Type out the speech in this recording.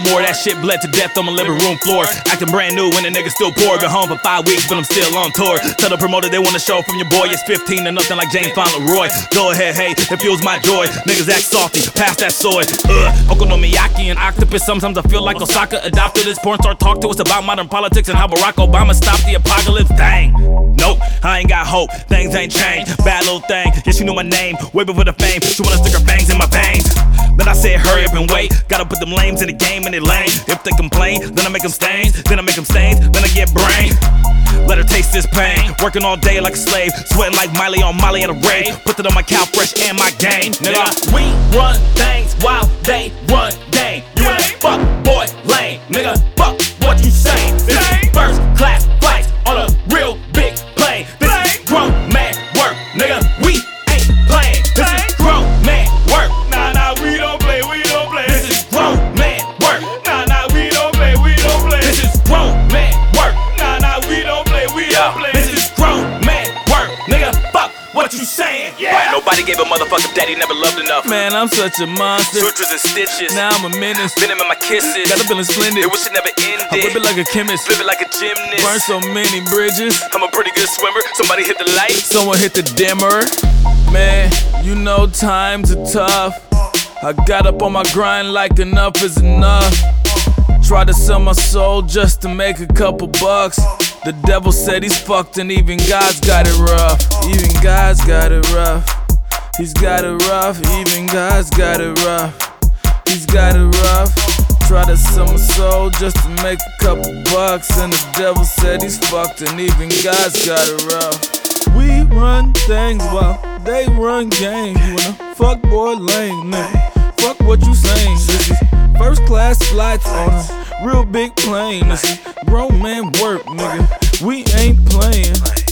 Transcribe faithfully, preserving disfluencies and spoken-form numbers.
more. That shit bled to death on my living room floor. Acting brand new when the nigga still poor. Been home for five weeks, but I'm still on tour. Tell the promoter they want a show from your boy. It's fifteen to nothing like James Fauntleroy. Go ahead, hey, it fuels my joy. Niggas act salty, pass that soy. Ugh, Okonomiyaki and octopus. Sometimes I feel like Osaka adopted this porn star. Talk to us about modern politics and how Barack Obama stopped the apocalypse. Dang, nope, I ain't got hope. Things ain't changed. Bad little thing, yeah, she knew my name way before the fame. She wanna stick her bangs in my veins. Then I said hurry up and wait. Gotta put them lames in the game and they lame. If they complain, then I make them stains. Then I make them stains, then I get brain. Let her taste this pain. Working all day like a slave. Sweating like Miley on Molly at a rave. Put it on my cow fresh and my game. Nigga, we run things while they run game. You in a fuck boy lane. Nigga, fuck what you say. This is first class flights on a real big plane. This is grown man work. Nigga, we ain't playing. This is grown man work. Nah, nah, we don't play, we don't play. This is grown man work. Nah, nah, we don't play, we don't play. This is grown man work. Nah, nah, we don't play, we don't play. This is grown man work. Nigga, fuck what you saying. Yeah. Right, nobody gave a motherfucker daddy never loved enough. Man, I'm such a monster. Sutras and stitches. Now I'm a menace. Venom in my kisses. Got a feeling splendid. It wish it never ended. I whip it like a chemist. Flip it like a gymnast. Burn so many bridges. I'm a pretty good swimmer. Somebody hit the light. Someone hit the dimmer. Man, you know times are tough. I got up on my grind like enough is enough. Tried to sell my soul just to make a couple bucks. The devil said he's fucked and even God's got it rough. Even God's got it rough. He's got it rough. Even God's got it rough. He's got it rough. Try to sell my soul just to make a couple bucks. And the devil said he's fucked and even God's got it rough. We run things while they run games. You in a fuck boy lane, nigga. Fuck what you saying. This is first class flights on a real big plane. This is grown man work, nigga. We ain't playing.